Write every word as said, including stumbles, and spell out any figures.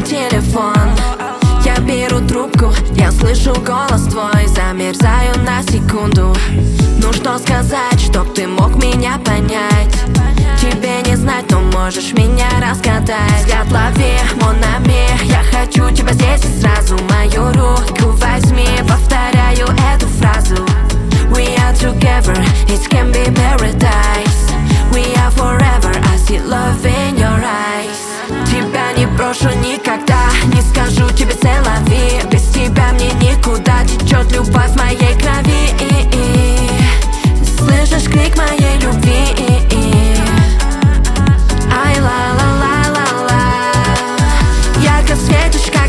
мой телефон. Я беру трубку, я слышу голос твой, замерзаю на секунду. Ну что сказать, чтоб ты мог меня понять? Тебе не знать, но можешь меня разгадать. Взгляд лови, mon ami, я хочу тебя здесь и сразу. Мою руку возьми, повторяю эту фразу. We are together, it can be paradise. We are forever, I see love in your eyes. Тебя не брошу никогда, не скажу тебе c'est la vie. Без тебя мне никуда, течет любовь в моей крови. Слышишь крик моей любви? Ай, ла-ла-ла-ла-ла, ярко светишь,